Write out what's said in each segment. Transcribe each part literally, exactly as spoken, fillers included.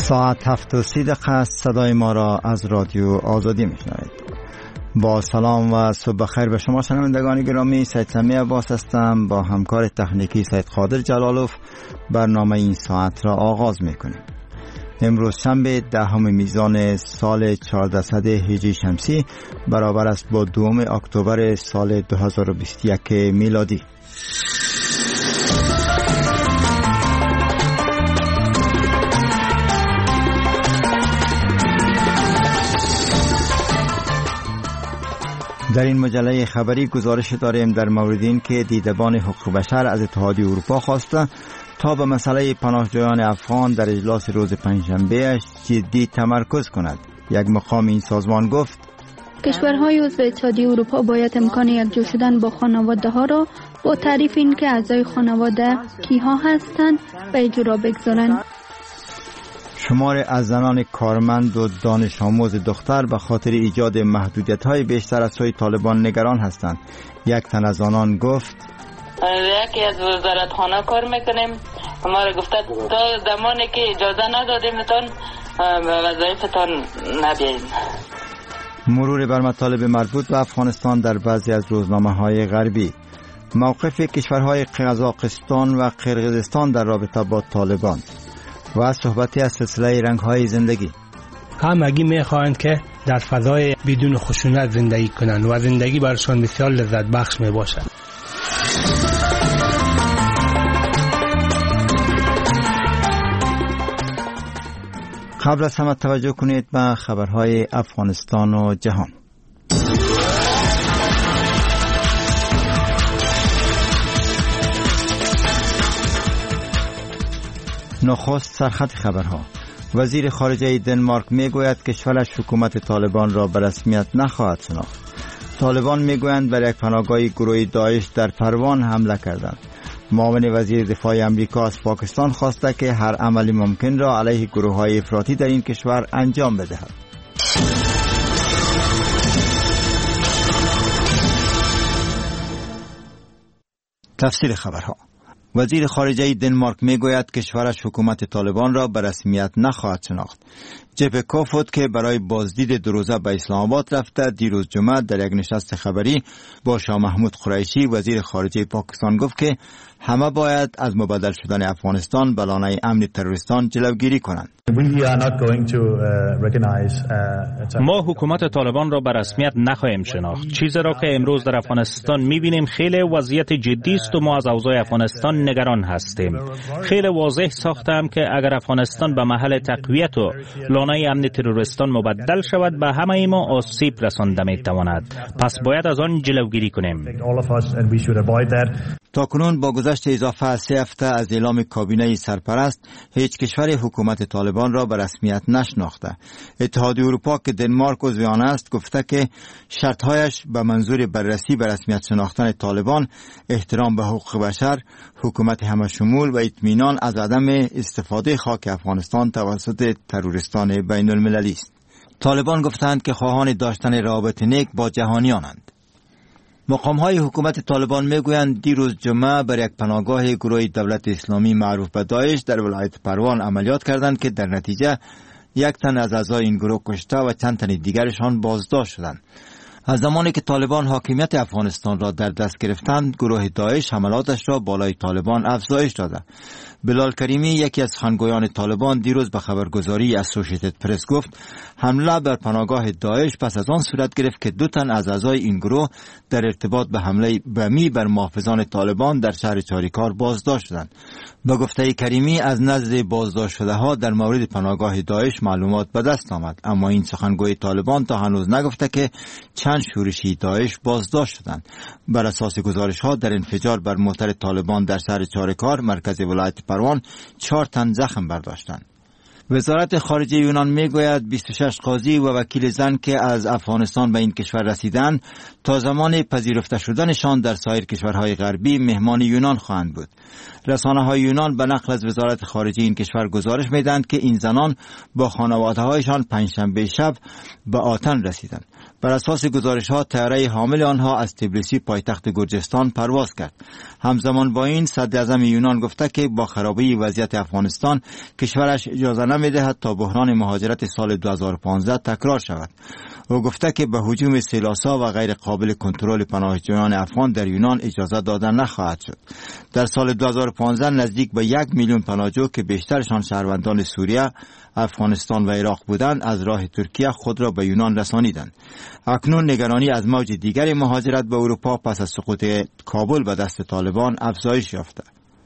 ساعت هفت و سی دقیقه است. صدای ما را از رادیو آزادی میشنوید. با سلام و صبح بخیر به شما شنوندگان گرامی. سید سمی عباس هستم. با همکار تکنیکی سید قادر جلالوف برنامه این ساعت را آغاز میکنیم. امروز شنبه دهم میزان سال چهاردهصد هجری شمسی برابر است با دوم اکتبر سال دو هزار و بیست و یک میلادی. در این مجله خبری گزارش داریم در مورد این که دیدبان حقوق بشر از اتحادیه اروپا خواسته تا به مسئله پناهجویان افغان در اجلاس روز پنجشنبه جدی تمرکز کند. یک مقام این سازمان گفت کشورهای عضو اتحادیه اروپا باید امکان یکجا شدن با خانواده ها را با تعریف این که اعضای خانواده کیها هستند به اجرا بگذارند. شمار از زنان کارمند و دانش آموز دختر به خاطر ایجاد محدودیت‌های بیشتر از سوی طالبان نگران هستند. یک تن از آنان گفت یکی از وزارتخانه کار میکنیم، ما را گفته تا زمانی که اجازه ندادیمتان به وظایفتان نبیایید. مرور بر مطالب مربوط به افغانستان در بعضی از روزنامه‌های غربی. موقف کشورهای قزاقستان و قرقیزستان در رابطه با طالبان و صحبتی از سلسله رنگ‌های زندگی. همگی می‌خواهند که در فضای بدون خشونت زندگی کنند و زندگی برشان بسیار لذت بخش میباشد. قبل از همه توجه کنید به خبرهای افغانستان و جهان. نخست سرخط خبرها. وزیر خارجه دنمارک میگوید کشورش حکومت طالبان را به رسمیت نخواهد شناخت. طالبان میگویند بر یک پناهگاه گروه داعش در پروان حمله کردند. معاون وزیر دفاع امریکا از پاکستان خواسته که هر عملی ممکن را علیه گروه‌های افراطی در این کشور انجام بدهد. تفصیل خبرها. وزیر خارجه دنمارک میگوید کشورش حکومت طالبان را به رسمیت نخواهد شناخت. جپ کوفود که برای بازدید دو روزه به اسلام آباد رفته دیروز جمعه در یک نشست خبری با شاه محمود قریشی وزیر خارجه پاکستان گفت که همه باید از مبادل شدن افغانستان به لانه امن تروریستان جلوگیری کنند. ما حکومت طالبان را به رسمیت نخواهیم شناخت. چیزی را که امروز در افغانستان می‌بینیم خیلی وضعیت جدی است و ما از اوضاع افغانستان نگران هستیم. خیلی واضح ساختم که اگر افغانستان به محل تقویت و لانه امن تروریستان مبدل شود به همه ما آسیب رسانده می‌تواند. پس باید از آن جلوگیری کنیم. تاکنون با گذشت اضافه از سه هفته از اعلام کابینه سرپرست هیچ کشور حکومت طالبان را به رسمیت نشناخته. اتحادیه اروپا که دنمارک عضو آن است گفته که شرطهایش به منظور بررسی به رسمیت شناختن طالبان احترام به حقوق بشر، حکومت همه‌شمول و اطمینان از عدم استفاده خاک افغانستان توسط تروریستان بین المللی است. طالبان گفتند که خواهان داشتن روابط نیک با جهانیانند. مقام‌های حکومت طالبان میگویند دیروز جمعه بر یک پناهگاه گروه دولت اسلامی معروف به داعش در ولایت پروان عملیات کردند که در نتیجه یک تن از اعضای این گروه کشته و چند تن دیگرشان بازداشت شدند. از زمانی که طالبان حاکمیت افغانستان را در دست گرفتند گروه داعش حملاتش را بالای طالبان افزایش داده. بلال کریمی یکی از سخنگویان طالبان دیروز به خبرگزاری اسوسییتد پرس گفت حمله بر پناهگاه داعش پس از آن صورت گرفت که دو تن از اعضای این گروه در ارتباط به حمله بمی بر محافظان طالبان در شهر چاریکار بازداشت شدند. به گفته کریمی از نزد بازداشت شده ها در مورد پناهگاه داعش معلومات به دست آمد، اما این سخنگوی طالبان تا هنوز نگفته که چند شورشی داعش بازداشت شدند. بر اساس گزارش ها در انفجار بر موتر طالبان در شهر چاریکار مرکز ولایت پروان چهار تن زخم برداشتند. وزارت خارجه یونان میگوید بیست و شش قاضی و وکیل زن که از افغانستان به این کشور رسیدند تا زمان پذیرفته شدنشان در سایر کشورهای غربی مهمان یونان خواهند بود. رسانه‌های یونان به نقل از وزارت خارجه این کشور گزارش میدهند که این زنان با خانواده‌هایشان پنجشنبه شب به آتن رسیدند. بر اساس گزارش ها طیاره حامل آنها از تبلیسی پایتخت گرجستان پرواز کرد. همزمان با این صدر اعظم یونان گفته که با خرابی وضعیت افغانستان کشورش اجازه نمیدهد تا بحران مهاجرت سال دو هزار و پانزده تکرار شود. او گفته که به هجوم سیلاسا و غیر قابل کنترل پناهجویان افغان در یونان اجازه داده نخواهد شد. در سال دو هزار و پانزده نزدیک به یک میلیون پناهجو که بیشترشان شهروندان سوریه، افغانستان و عراق بودند از راه ترکیه خود را به یونان رسانیدند. اکنون نگرانی از موج دیگر مهاجرت به اروپا پس از سقوط کابل به دست طالبان افزایش یافته.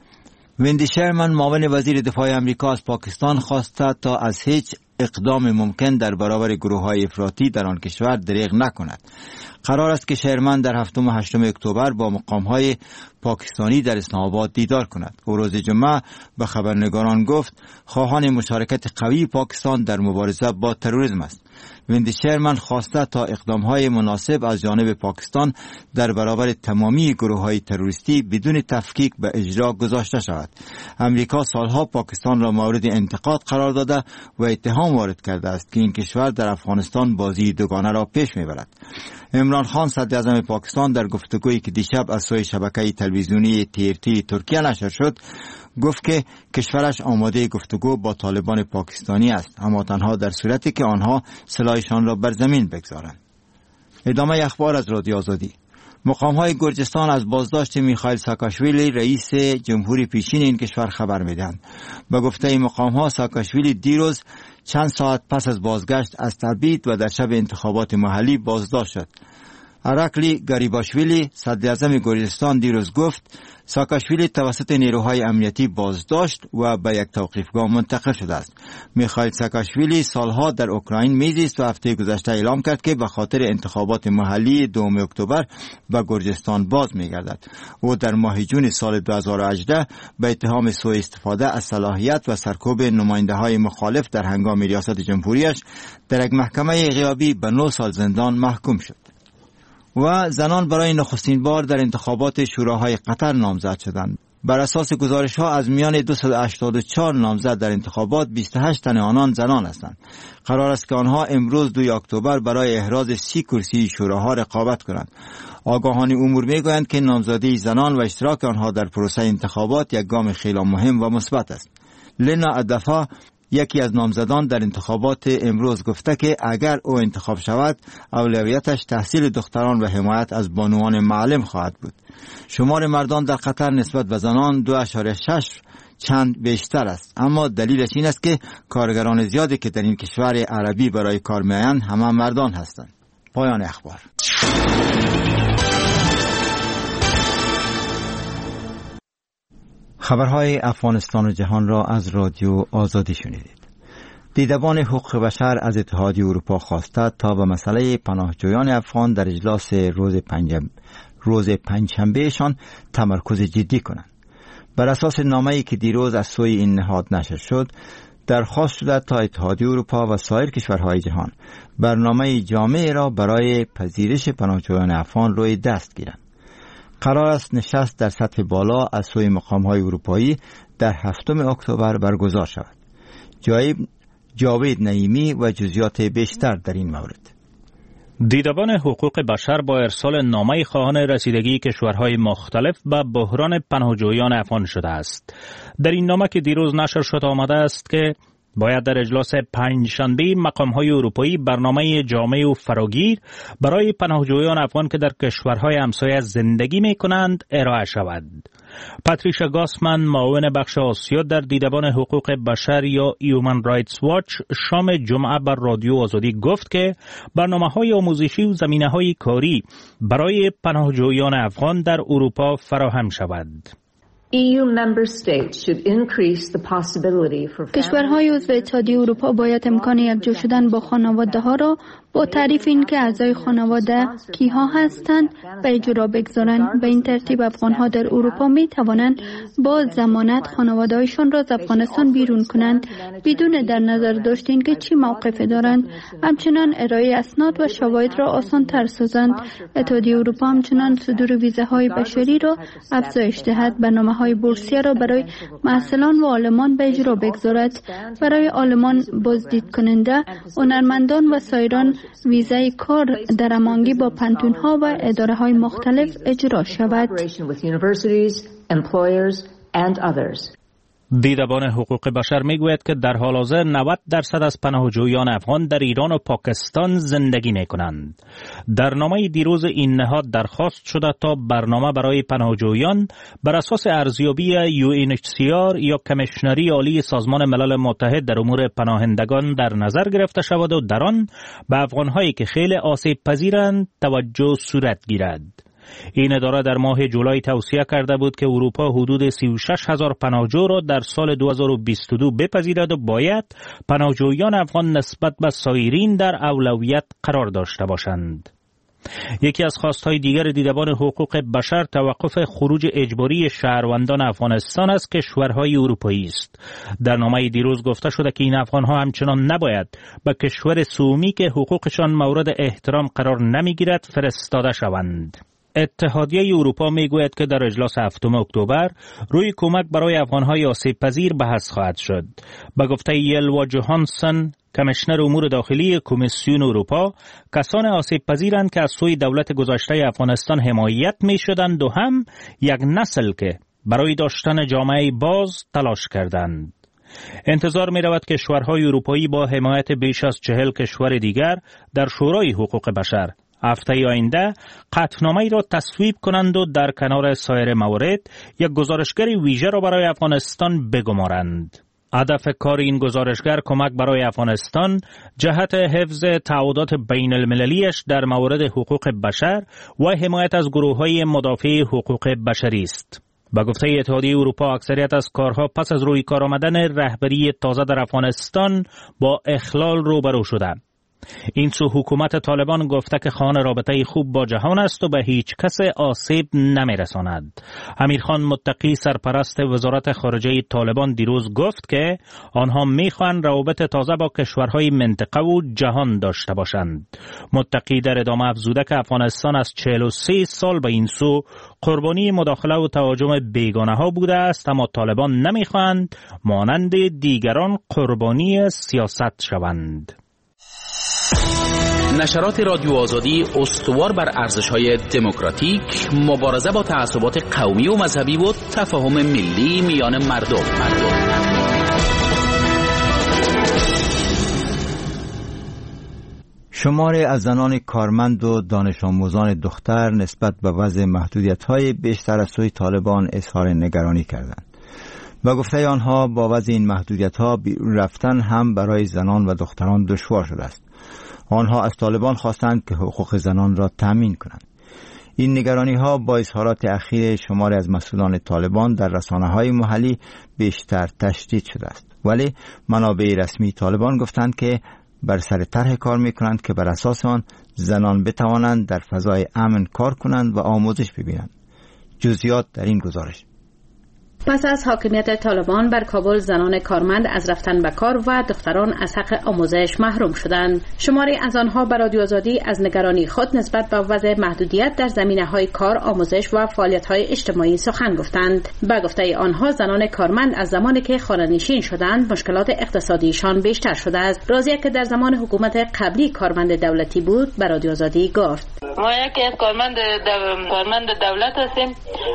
ویندی شرمن معاون وزیر دفاع امریکا از پاکستان خواسته تا از هیچ اقدام ممکن در برابر گروه‌های افراطی در آن کشور دریغ نکند. قرار است که شرمن در هفتم و هشتم اکتبر با مقام‌های پاکستانی در اسلام آباد دیدار کند. او روز جمعه به خبرنگاران گفت خواهان مشارکت قوی پاکستان در مبارزه با تروریسم است. ویندی شرمن خواسته تا اقدام‌های مناسب از جانب پاکستان در برابر تمامی گروه‌های تروریستی بدون تفکیک به اجرا گذاشته شود. امریکا سالها پاکستان را مورد انتقاد قرار داده و اتهام وارد کرده است که این کشور در افغانستان بازی دوگانه را پیش می‌برد. عمران خان صدر اعظم پاکستان در گفتگویی که دیشب از سوی شبکه تلویزیونی تی ار تی ترکیه نشر شد گفت که کشورش آماده گفتگو با طالبان پاکستانی است، اما تنها در صورتی که آنها سلاحشان را بر زمین بگذارند. ادامه اخبار از رادیو آزادی. مقام‌های گرجستان از بازداشت میخائیل ساکاشویلی رئیس جمهوری پیشین این کشور خبر میدهند. به گفته مقام‌ها ساکاشویلی دیروز چند ساعت پس از بازگشت از تبعید و در شب انتخابات محلی بازداشت شد. اراکلی گاریباشویلی صدر اعظم گرجستان دیروز گفت ساکاشویلی توسط نیروهای امنیتی بازداشت و به یک توقیفگاه منتقل شده است. میخائیل ساکاشویلی سالها در اوکراین میزیست و هفته گذشته اعلام کرد که به خاطر انتخابات محلی دوم اکتبر به گرجستان باز میگردد. او در ماه جون سال دو هزار و هجده به اتهام سوء استفاده از صلاحیت و سرکوب نماینده های مخالف در هنگام ریاست جمهوریش در یک محکمه غیابی به نه سال زندان محکوم شد. و زنان برای نخستین بار در انتخابات شوراهای قطر نامزد شدند. بر اساس گزارش ها از میان دویست و هشتاد و چهار نامزد در انتخابات بیست و هشت تن آنان زنان هستند. قرار است که آنها امروز دوم اکتبر برای احراز سی کرسی شوراها رقابت کنند. آگاهان امور میگویند که نامزدی زنان و اشتراک آنها در پروسه انتخابات یک گام خیلی مهم و مثبت است. لینا ادفا یکی از نامزدان در انتخابات امروز گفته که اگر او انتخاب شود اولویتش تحصیل دختران و حمایت از بانوان معلم خواهد بود. شمار مردان در قطر نسبت به زنان دو اشاره شش چند بیشتر است، اما دلیلش این است که کارگران زیادی که در این کشور عربی برای کار میآیند همه مردان هستند. پایان اخبار. خبرهای افغانستان و جهان را از رادیو آزادی شنیدید. دیدبان حقوق بشر از اتحادیه اروپا خواسته تا به مسئله پناهجویان افغان در اجلاس روز پنجشنبه روز پنجشنبهشان تمرکز جدی کنند. بر اساس نامه‌ای که دیروز از سوی این نهاد نشر شد، درخواست شده تا اتحادیه اروپا و سایر کشورهای جهان برنامه جامع را برای پذیرش پناهجویان افغان روی دست گیرند. قرار است نشست در سطح بالا از سوی مقام‌های اروپایی در هفتم اکتبر برگزار شود. جاوید نعیمی و جزئیات بیشتر در این مورد. دیدبان حقوق بشر با ارسال نامه خواهان رسیدگی کشورهای مختلف به بحران پناهجویان افغان شده است. در این نامه که دیروز نشر شد آمده است که باید در اجلاس پنجشنبه مقام‌های اروپایی برنامه جامع و فراگیر برای پناهجویان افغان که در کشورهای همسایه زندگی می‌کنند ارائه شود. پاتریشا گاسمن معاون بخش آسیا در دیدبان حقوق بشر یا هیومن رایتس واچ شام جمعه بر رادیو آزادی گفت که برنامه‌های آموزشی و زمینه‌های کاری برای پناهجویان افغان در اروپا فراهم شود. کشورهای عضو اتحادیه اروپا باید امکان یکجا شدن با خانواده ها را با تعریف این که اعضای خانواده کیها هستند به اجرا بگذارند. به این ترتیب افغان ها در اروپا می توانند با ضمانت خانواده هایشان را از افغانستان بیرون کنند بدون در نظر داشت اینکه چی موقفی دارند. همچنان ارائه اسناد و شواهد را آسان تر سازند. اتحادیه اروپا همچنان صدور ویزاهای بشری را افزایش دهد. برنامه های بورسیه را برای محصلان و عالمان به اجرا بگذارد. برای عالمان بازدید کننده، هنرمندان و سایران ویزای کار درمانگی با پانتون‌ها و اداره‌های مختلف اجرا شود. دیدبان حقوق بشر میگوید که در حال حاضر نود درصد از پناهجویان افغان در ایران و پاکستان زندگی میکنند. در نامه دیروز این نهاد درخواست شده تا برنامه برای پناهجویان بر اساس ارزیابی یو این اچ سی آر یا کمیشنری عالی سازمان ملل متحد در امور پناهندگان در نظر گرفته شود و در آن به افغانهایی که خیلی آسیب پذیرند توجه صورت گیرد. این اداره در ماه جولای توصیه کرده بود که اروپا حدود سی و شش هزار پناهجو را در سال دو هزار و بیست و دو بپذیرد و باید پناهجویان افغان نسبت به سایرین در اولویت قرار داشته باشند. یکی از خواستهای دیگر دیدبان حقوق بشر توقف خروج اجباری شهروندان افغانستان از کشورهای اروپایی است. در نامه دیروز گفته شده که این افغانها همچنان نباید به کشور سومی که حقوقشان مورد احترام قرار نمیگیرد فرستاده شوند. اتحادیه اروپا میگوید که در اجلاس هفتم اکتبر روی کمک برای افغانهای آسیب پذیر بحث خواهد شد. به گفته یلوا جوهانسن، کمیشنر امور داخلی کمیسیون اروپا، کسان آسیب پذیرند که از سوی دولت گذشته افغانستان حمایت می شدند و هم یک نسل که برای داشتن جامعه باز تلاش کردند. انتظار می رود که کشورهای اروپایی با حمایت بیش از چهل کشور دیگر در شورای حقوق بشر هفته آینده قطعنامه‌ای را تصویب کنند و در کنار سایر موارد یک گزارشگر ویژه را برای افغانستان بگمارند. هدف کار این گزارشگر کمک برای افغانستان جهت حفظ تعهدات بین المللیش در مورد حقوق بشر و حمایت از گروه‌های مدافع حقوق بشری است. با گفته اتحادیه اروپا اکثریت از کارها پس از روی کار آمدن رهبری تازه در افغانستان با اخلال روبرو شده. این سو حکومت طالبان گفته که خواهان رابطه خوب با جهان است و به هیچ کس آسیب نمیرساند. امیرخان متقی سرپرست وزارت خارجه طالبان دیروز گفت که آنها میخواهند روابط تازه با کشورهای منطقه و جهان داشته باشند. متقی در ادامه افزوده که افغانستان از چهل و سه سال به این سو قربانی مداخله و تهاجم بیگانه ها بوده است، اما طالبان نمیخواهند مانند دیگران قربانی سیاست شوند. نشرات رادیو آزادی استوار بر ارزش‌های دموکراتیک، مبارزه با تعصبات قومی و مذهبی و تفاهم ملی میان مردم. مردم. شماری از زنان کارمند و دانش آموزان دختر نسبت به وضع محدودیت‌های بیشتر از سوی طالبان اظهار نگرانی کردند. با گفته آنها با وضع این محدودیت‌ها بیرون رفتن هم برای زنان و دختران دشوار شده است. آنها از طالبان خواستند که حقوق زنان را تامین کنند. این نگرانی‌ها با اظهارات اخیر شماری از مسئولان طالبان در رسانه‌های محلی بیشتر تشدید شده است. ولی منابع رسمی طالبان گفتند که بر سر طرح کار می‌کنند که بر اساس آن زنان بتوانند در فضای امن کار کنند و آموزش ببینند. جزئیات در این گزارش. پس از حاکمیت طالبان بر کابل، زنان کارمند از رفتن به کار و دختران از حق آموزش محروم شدند. شماری از آنها بر رادیو آزادی از نگرانی خود نسبت به وضع محدودیت در زمینه‌های کار، آموزش و فعالیت‌های اجتماعی سخن گفتند. به گفته آنها زنان کارمند از زمانی که خانه‌نشین شدند مشکلات اقتصادیشان بیشتر شده است. راضیه که در زمان حکومت قبلی کارمند دولتی بود بر رادیو آزادی گفت: ما یکی از کارمند دو... کارمند دولت هستیم،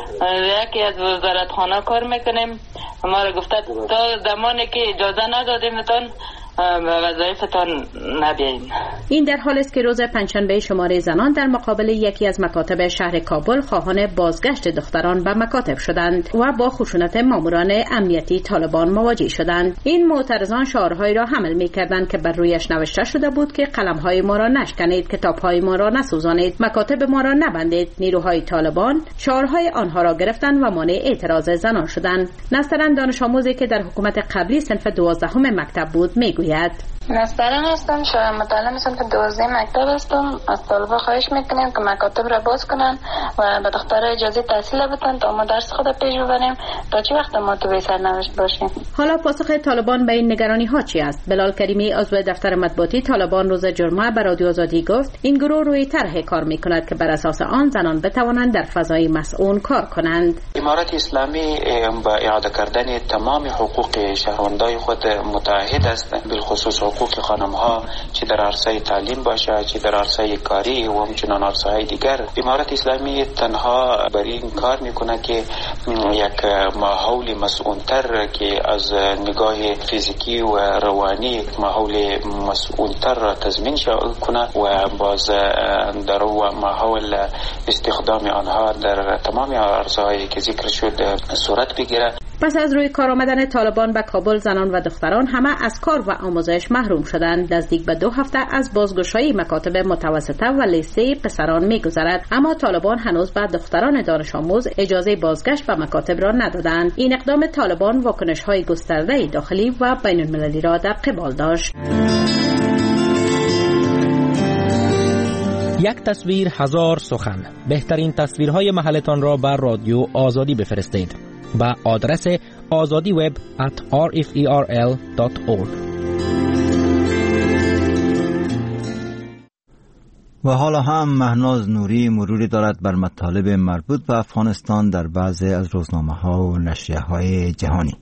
یکی از وزارتخانه کار میکنیم. ما را گفته تا زمانی که اجازه ندادیمتان به وظایفتان نبیاییم. این در حال است که روز پنجشنبه شماره زنان در مقابل یکی از مکاتب شهر کابل خواهان بازگشت دختران به مکاتب شدند و با خشونت ماموران امنیتی طالبان مواجه شدند. این معترضان شعارهایی را حمل می‌کردند که بر رویش نوشته شده بود که قلم‌های ما را نشکنید، کتاب‌های ما را نسوزانید، مکاتب ما را نبندید. نیروهای طالبان شعارهای آنها را گرفتند و مانع اعتراض زنان شدند. نسترن دانش آموزی که در حکومت قبلی صنف دوازدهم مکتب بود میگوید: نسترن هستم، شاید مطالعه می‌کنم که دوازده مکتب هستم. از طلبه خواهش میکنیم که مکاتب را باز کنن و به دخترها اجازه تحصیل بدن تا ما درس خود پیش ببریم. تا چه وقت ما تو بی سرنوشت باشیم؟ حالا پاسخ طالبان به این نگرانی ها چی است؟ بلال کریمی عضو دفتر مطبوعاتی طالبان روز جمعه به رادیو آزادی گفت این گروه روی طرح کار میکند که بر اساس آن زنان بتوانند در فضای مسئول کار کنند. امارت اسلامی با اعاده کردن تمام حقوق شهروندان خود متعهد است، بالخصوص حقوق حقوق خانم ها چه در عرصه تعلیم باشه چه در عرصه کاری و همچنان عرصه های دیگر. امارت اسلامی تنها بر این کار میکنه که یک ماحول مسئولتر که از نگاه فیزیکی و روانی ماحول مسئولتر را تضمین کنه و باز در ماحول استخدام آنها در تمام عرصه‌هایی که ذکر شد صورت بگیره. پس از روی کار آمدن طالبان به کابل، زنان و دختران همه از کار و آموزش محروم شدند. نزدیک به دو هفته از بازگشایی مکاتب متوسطه و لیسه پسران می‌گذرد، اما طالبان هنوز به دختران دانش آموز اجازه بازگشت به مکاتب را ندادند. این اقدام طالبان واکنش‌های گسترده داخلی و بین‌المللی را در قبال داشت. یک تصویر هزار سخن. بهترین تصویرهای محلتان را بر رادیو آزادی بفرستید با آدرس azadiweb at r f e r l dot org. و حالا هم مهناز نوری مروری دارد بر مطالب مربوط به افغانستان در بعضی از روزنامه‌ها و نشریه‌های جهانی.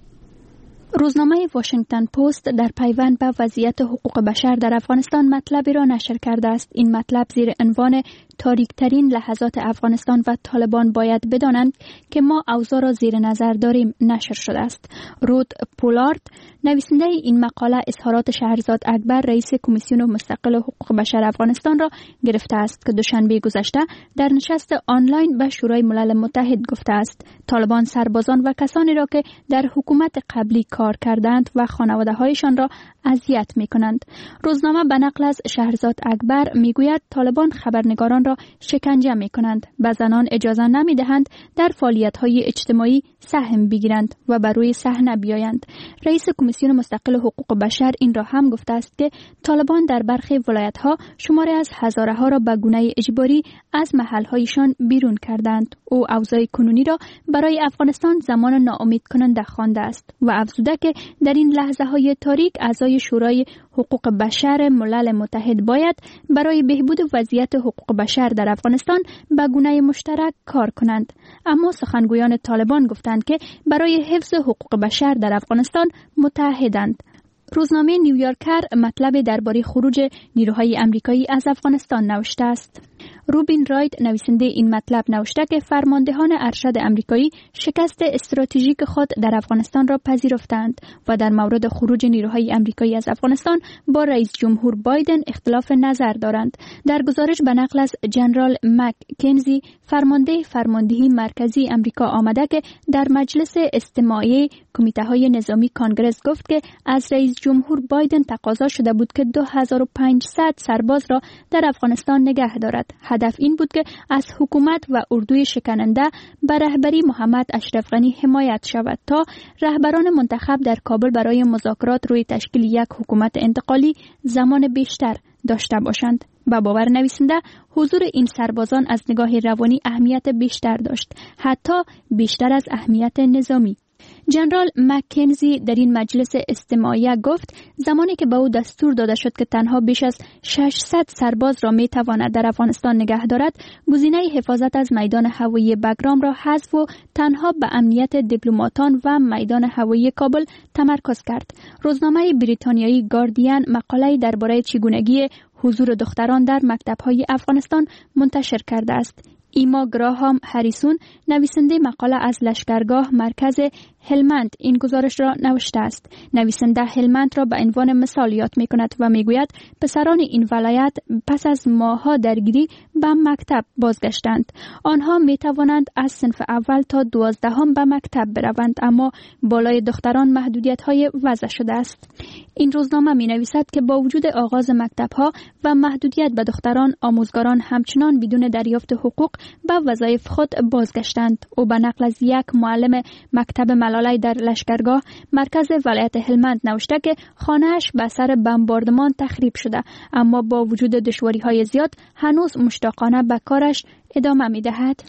روزنامه واشنگتن پست در پیوند به وضعیت حقوق بشر در افغانستان مطلبی را نشر کرده است. این مطلب زیر عنوان تاریک‌ترین لحظات افغانستان و طالبان باید بدانند که ما اوضاع را زیر نظر داریم نشر شده است. رود پولارد نویسنده این مقاله اظهارات شهرزاد اکبر رئیس کمیسیون مستقل حقوق بشر افغانستان را گرفته است که دوشنبه گذشته در نشست آنلاین به شورای ملل متحد گفته است طالبان سربازان و کسانی را که در حکومت قبلی کار کردند و خانواده‌هایشان را اذیت می‌کنند. روزنامه به نقل از شهرزاد اکبر می‌گوید طالبان خبرنگاران را شکنجه می‌کنند، به زنان اجازه نمی‌دهند در فعالیت‌های اجتماعی سهم بگیرند و بر روی صحنه بیایند. رئیس کمیسیون مستقل حقوق بشر این را هم گفته است که طالبان در برخی ولایت‌ها شماری از هزاره‌ها را به گونه اجباری از محل‌هایشان بیرون کردند. او اوضاع کنونی را برای افغانستان زمان ناامید کننده خوانده است و افزوده که در این لحظه‌های تاریک اعضای شورای حقوق بشر ملل متحد باید برای بهبود وضعیت حقوق بشر در افغانستان به گونه مشترک کار کنند. اما سخنگویان طالبان گفتند که برای حفظ حقوق بشر در افغانستان متحدند. روزنامه نیویورکر مطلب درباره خروج نیروهای آمریکایی از افغانستان نوشته است. روبین رایت نویسنده این مطلب نوشته که فرماندهان ارشد آمریکایی شکست استراتژیک خود در افغانستان را پذیرفتند و در مورد خروج نیروهای آمریکایی از افغانستان با رئیس جمهور بایدن اختلاف نظر دارند. در گزارش به نقل از جنرال مک کنزی فرمانده فرماندهی مرکزی آمریکا آمده که در مجلس استماعی کمیته‌های نظامی کانگرس گفت که از رئیس جمهور بایدن تقاضا شده بود که دو هزار و پانصد سرباز را در افغانستان نگه دارد. هدف این بود که از حکومت و اردوی شکننده به رهبری محمد اشرف غنی حمایت شود تا رهبران منتخب در کابل برای مذاکرات روی تشکیل یک حکومت انتقالی زمان بیشتر داشته باشند. با باور نویسنده حضور این سربازان از نگاه روانی اهمیت بیشتر داشت، حتی بیشتر از اهمیت نظامی. جنرال مکنزی در این مجلس استماعیه گفت زمانی که به او دستور داده شد که تنها بیش از ششصد سرباز را می تواند در افغانستان نگه دارد، گزینه حفاظت از میدان هوایی بگرام را حذف و تنها به امنیت دیپلماتان و میدان هوایی کابل تمرکز کرد. روزنامه بریتانیایی گاردین مقاله درباره چگونگی حضور دختران در مکتب‌های افغانستان منتشر کرده است. ایما گراهام هریسون نویسنده مقاله از لشکرگاه مرکز هلمند این گزارش را نوشته است. نویسنده هلمند را به عنوان مثال یاد می کند و می گوید پسران این ولایت پس از ماه‌ها درگیری به مکتب بازگشتند. آنها می توانند از صنف اول تا دوازدهم به مکتب بروند، اما بالای دختران محدودیت های وضع شده است. این روزنامه می نویسد که با وجود آغاز مکتب ها و محدودیت به دختران، آموزگاران همچنان بدون دریافت حقوق به وظایف خود بازگشتند. او به نقل از یک معلم مکتب ملالی در لشکرگاه مرکز ولایت هلمند نوشته که خانه‌اش به اثر بمباردمان تخریب شده، اما با وجود دشواری‌های زیاد هنوز مشتاقانه به کارش ادامه می‌دهد.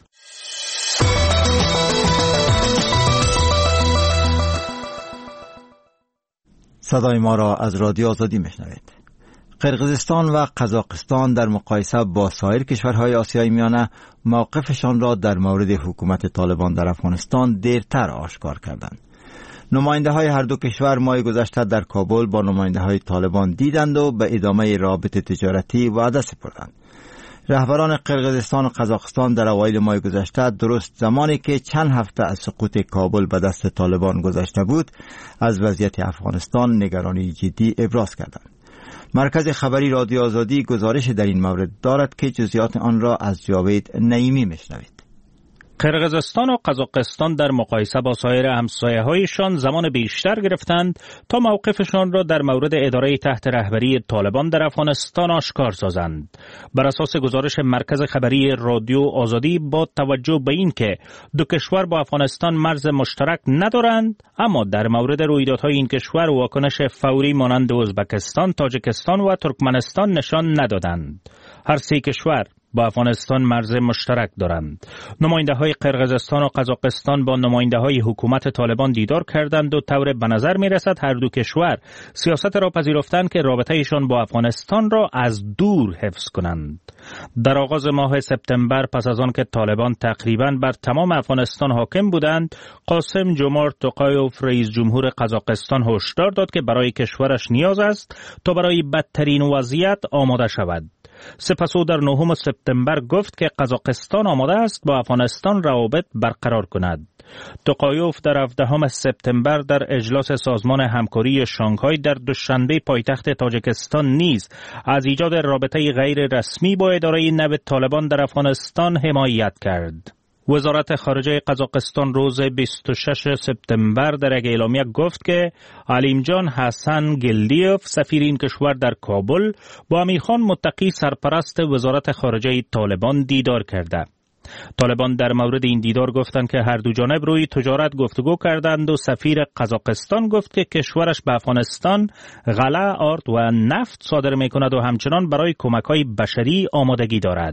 صدای ما را از رادیو آزادی میشنوید. قرقیزستان و قزاقستان در مقایسه با سایر کشورهای آسیای میانه موقفشان را در مورد حکومت طالبان در افغانستان دیرتر آشکار کردند. نماینده های هر دو کشور ماه گذشته در کابل با نماینده های طالبان دیدند و به ادامه رابط تجارتی وعده سپردند. رهبران قرقیزستان و قزاقستان در اوایل ماه گذشته، درست زمانی که چند هفته از سقوط کابل به دست طالبان گذشته بود، از وضعیت افغانستان نگرانی جدی ابراز کردند. مرکز خبری رادیو آزادی گزارش در این مورد دارد که جزئیات آن را از جاوید نعیمی میشنوید. قرقیزستان و قزاقستان در مقایسه با سایر همسایه‌هایشان زمان بیشتر گرفتند تا موقفشان را در مورد اداره تحت رهبری طالبان در افغانستان آشکار سازند. بر اساس گزارش مرکز خبری رادیو آزادی، با توجه به این که دو کشور با افغانستان مرز مشترک ندارند، اما در مورد رویدادهای این کشور واکنش فوری مانند ازبکستان، تاجیکستان و ترکمنستان نشان ندادند. هر سه کشور با افغانستان مرز مشترک دارند. نماینده های قرقیزستان و قزاقستان با نماینده های حکومت طالبان دیدار کردند و طور به نظر می رسد هر دو کشور سیاست را پذیرفتند که رابطه ایشان با افغانستان را از دور حفظ کنند. در آغاز ماه سپتامبر، پس از آن که طالبان تقریباً بر تمام افغانستان حاکم بودند، قاسم جمارت توقایوف رئیس جمهور قزاقستان هشدار داد که برای کشورش نیاز است تا برای بدترین وضعیت آماده شود. سپس او در نهم سپتامبر گفت که قزاقستان آماده است با افغانستان روابط برقرار کند. توقایوف در هفدهم سپتامبر در اجلاس سازمان همکاری شانگهای در دوشنبه پایتخت تاجیکستان نیز از ایجاد رابطه غیر رسمی با اداره نو طالبان در افغانستان حمایت کرد. وزارت خارجه قزاقستان روز بیست و ششم سپتامبر در یک اعلامیه گفت که علیمجان حسن گلدیف، سفیر این کشور در کابل، با امیرخان متقی سرپرست وزارت خارجه طالبان دیدار کرده. طالبان در مورد این دیدار گفتند که هر دو جانب روی تجارت گفتگو کردند و سفیر قزاقستان گفت که کشورش به افغانستان غله، آرد و نفت صادر می کند و همچنان برای کمک‌های بشری آمادگی دارد.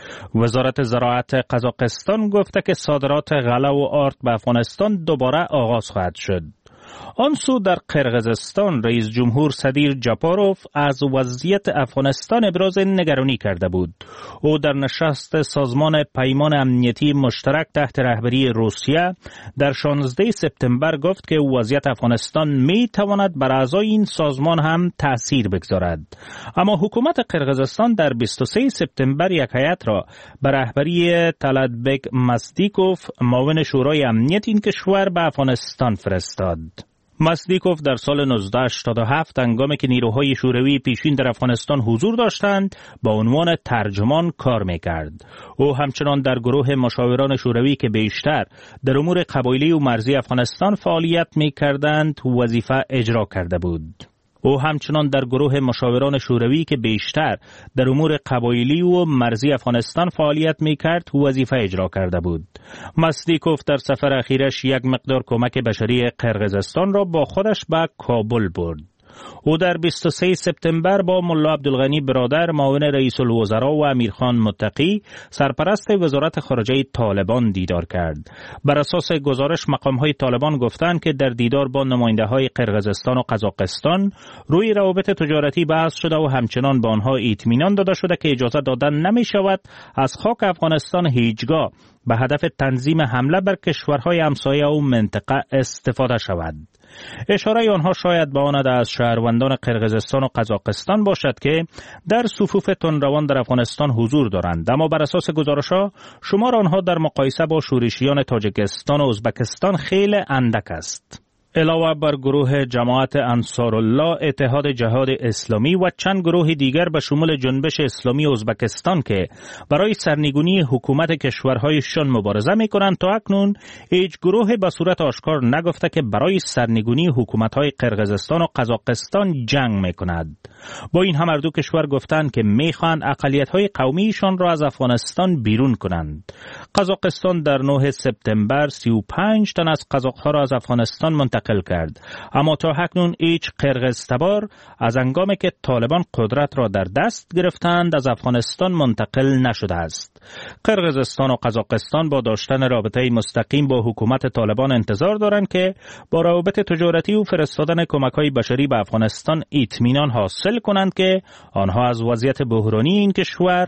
وزارت زراعت قزاقستان گفته که صادرات غله و آرد به افغانستان دوباره آغاز خواهد شد. آن سو در قرقیزستان رئیس جمهور صدیر جاپاروف از وضعیت افغانستان ابراز نگرانی کرده بود. او در نشست سازمان پیمان امنیتی مشترک تحت رهبری روسیه در شانزده سپتامبر گفت که وضعیت افغانستان می تواند بر اعضای این سازمان هم تأثیر بگذارد. اما حکومت قرقیزستان در بیست و سوم سپتامبر یک هیئت را به رهبری طلعتبک مصدیکوف، معاون شورای امنیت این کشور، به افغانستان فرستاد. مصدیکوف در سال نوزده هشتاد و هفت هنگامی که نیروهای شوروی پیشین در افغانستان حضور داشتند با عنوان ترجمان کار میکرد. او همچنان در گروه مشاوران شوروی که بیشتر در امور قبایلی و مرزی افغانستان فعالیت میکردند وظیفه اجرا کرده بود. او همچنان در گروه مشاوران شوروی که بیشتر در امور قبایلی و مرزی افغانستان فعالیت میکرد وظیفه اجرا کرده بود. مصدیکوف در سفر اخیرش یک مقدار کمک بشری قرقیزستان را با خودش به کابل برد. او در بیست و سوم سپتامبر با ملا عبدالغنی برادر، معاون رئیس الوزراء، و امیرخان متقی، سرپرست وزارت خارجه طالبان دیدار کرد. بر اساس گزارش مقام‌های طالبان گفتند که در دیدار با نماینده‌های قرقیزستان و قزاقستان روی روابط تجارتی بحث شده و همچنان به آنها اطمینان داده شده که اجازه دادن نمی‌شود از خاک افغانستان هیچگاه به هدف تنظیم حمله بر کشورهای همسایه و منطقه استفاده شود. اشاره آنها شاید به آن از شهروندان قرقیزستان و قزاقستان باشد که در صفوف تندروان در افغانستان حضور دارند، اما بر اساس گزارش‌ها شمار آنها در مقایسه با شورشیان تاجیکستان و ازبکستان خیلی اندک است. علاوه بر گروه جماعت انصارالله، اتحاد جهاد اسلامی و چند گروه دیگر به شمول جنبش اسلامی ازبکستان که برای سرنگونی حکومت کشورهایشان مبارزه می‌کنند، تا اکنون هیچ گروه به صورت آشکار نگفته که برای سرنگونی حکومت‌های قرقیزستان و قزاقستان جنگ می‌کند. با این هم هر دو کشور گفتند که می‌خواهند اقلیت‌های قومیشان را از افغانستان بیرون کنند. قزاقستان در نهم سپتامبر سی و پنج تن از قزاق‌ها را از افغانستان منتقل کرد، اما تا اکنون هیچ قرقیز تبار از هنگامی که طالبان قدرت را در دست گرفتند از افغانستان منتقل نشده است. قرقیزستان و قزاقستان با داشتن رابطه مستقیم با حکومت طالبان انتظار دارند که با روابط تجارتی و فرستادن کمک‌های بشری به افغانستان اطمینان حاصل کنند که آنها از وضعیت بحرانی این کشور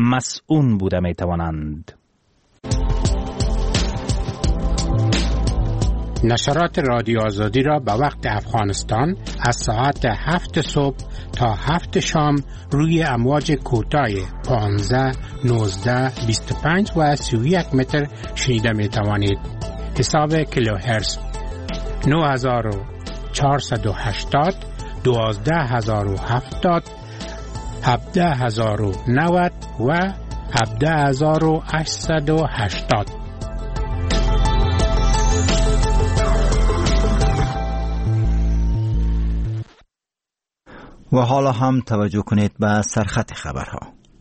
مسئول بوده می‌توانند. نشرات رادیو آزادی را به وقت افغانستان از ساعت هفت صبح تا هفت شام روی امواج کوتاه پانزده، نوزده، بیست و پنج و سی و یک متر شنیده می توانید. حساب کیلوهرتز نه هزار و چهارصد و هشتاد، دوازده هزار و هفتاد، هفده هزار و نود و هفده هزار و هشتصد و هشتاد. و حالا هم توجه کنید به سرخط خبرها.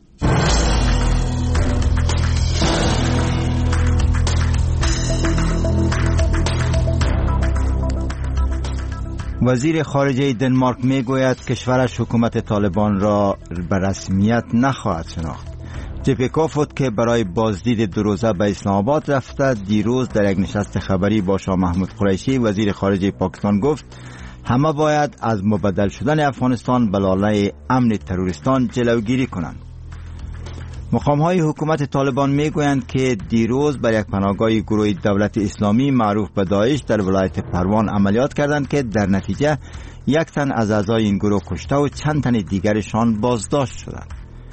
وزیر خارجه دنمارک می گوید کشورش حکومت طالبان را به رسمیت نخواهد شناخت. جپیکافوت که برای بازدید دو روزه به اسلام آباد رفته، دیروز در یک نشست خبری با شاه محمود قریشی وزیر خارجه پاکستان گفت همه باید از مبدل شدن افغانستان به لانه امن تروریستان جلوگیری کنند. مقام‌های حکومت طالبان میگویند که دیروز بر یک پناهگاه گروه دولت اسلامی معروف به داعش در ولایت پروان عملیات کردند که در نتیجه یک تن از اعضای این گروه کشته و چند تن دیگرشان بازداشت شدند.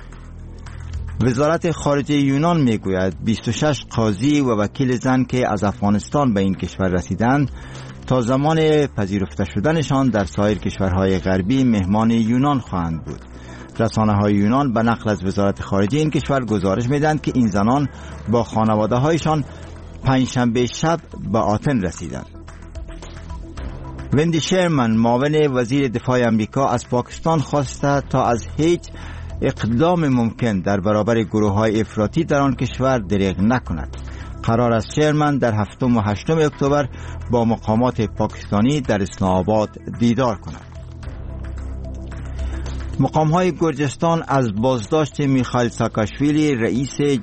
وزارت خارجه یونان میگوید بیست و شش قاضی و وکیل زن که از افغانستان به این کشور رسیدند تا زمان پذیرفته شدنشان در سایر کشورهای غربی مهمان یونان خواهند بود. رسانه های یونان به نقل از وزارت خارجه این کشور گزارش میدند که این زنان با خانواده هایشان پنجشنبه شب به آتن رسیدند. وندی شرمن معاون وزیر دفاع امریکا از پاکستان خواسته تا از هیچ اقدام ممکن در برابر گروه های افراطی در آن کشور دریغ نکند. قرار است شرمن در هفتم و هشتم اکتبر با مقامات پاکستانی در اسلام آباد دیدار کند. مقام‌های گرجستان از بازداشت میخائیل ساکاشویلی رئیس